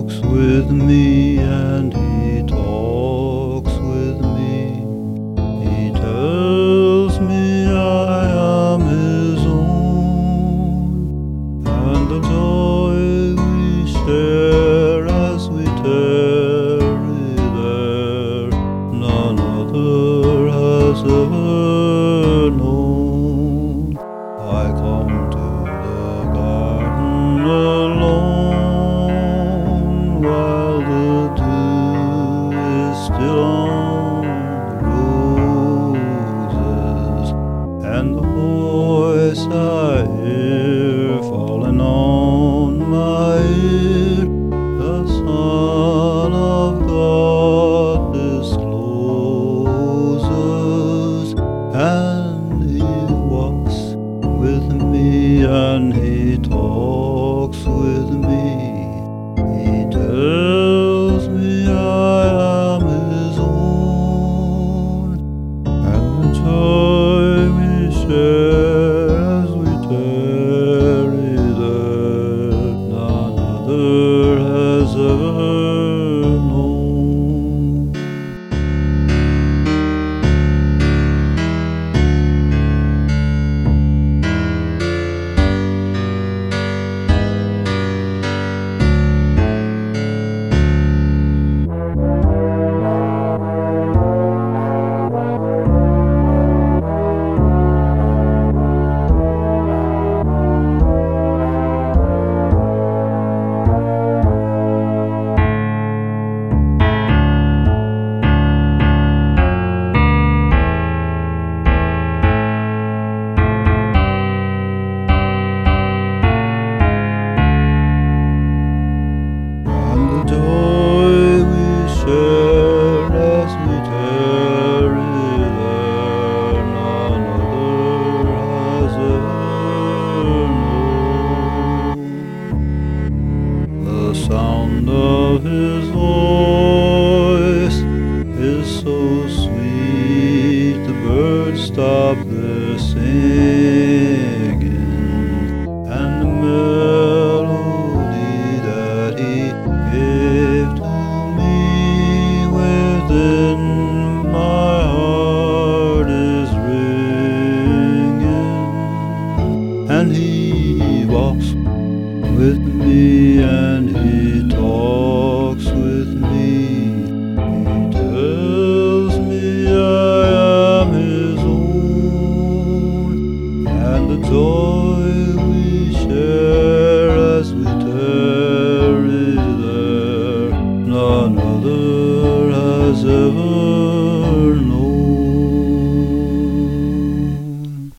talks with me, and he talks with me. He tells me I am his own, and the joy we share as we tarry there, none other has ever known. I come to the garden alone, while the dew is still on the roses, and the voice I hear falling on my ear, the Son of God discloses, and he walks with me, and he talks with me. He tells me I am his own, and the joy we share as we tarry there, none other has ever known. And the joy we share as we tarry there, none other has ever known. The sound of his voice is so sweet, the birds stop their singing, and the melody that he gave to me within my heart is ringing, and he walks with me, and he